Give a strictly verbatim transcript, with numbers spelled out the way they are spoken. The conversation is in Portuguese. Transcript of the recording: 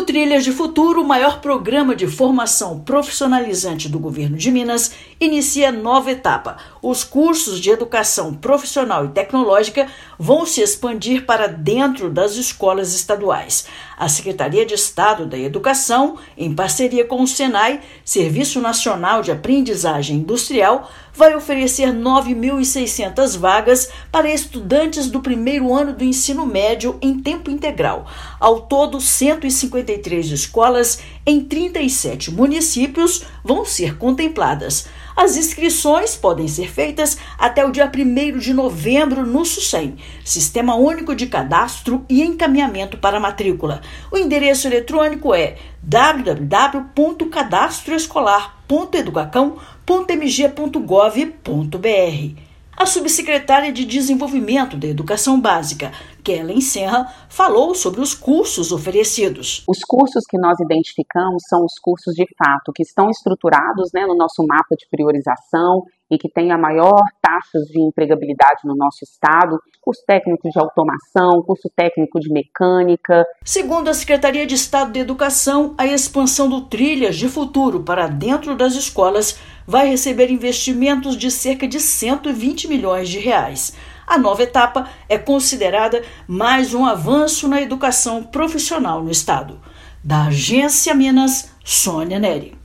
O Trilhas de Futuro, o maior programa de formação profissionalizante do governo de Minas, inicia nova etapa. Os cursos de educação profissional e tecnológica vão se expandir para dentro das escolas estaduais. A Secretaria de Estado da Educação, em parceria com o Senai, Serviço Nacional de Aprendizagem Industrial, vai oferecer nove mil e seiscentas vagas para estudantes do primeiro ano do ensino médio em tempo integral. Ao todo, cento e cinquenta e três escolas em trinta e sete municípios vão ser contempladas. As inscrições podem ser feitas até o dia primeiro de novembro no SUSEM, Sistema Único de Cadastro e Encaminhamento para Matrícula. O endereço eletrônico é w w w ponto cadastroescolar ponto educacão ponto m g ponto gov ponto b r. A subsecretária de Desenvolvimento da Educação Básica, Kellen Senra, falou sobre os cursos oferecidos. Os cursos que nós identificamos são os cursos de fato que estão estruturados, né, no nosso mapa de priorização e que têm a maior taxa de empregabilidade no nosso estado, curso técnico de automação, curso técnico de mecânica. Segundo a Secretaria de Estado da Educação, a expansão do Trilhas de Futuro para dentro das escolas vai receber investimentos de cerca de cento e vinte milhões de reais. A nova etapa é considerada mais um avanço na educação profissional no estado. Da Agência Minas, Sônia Neri.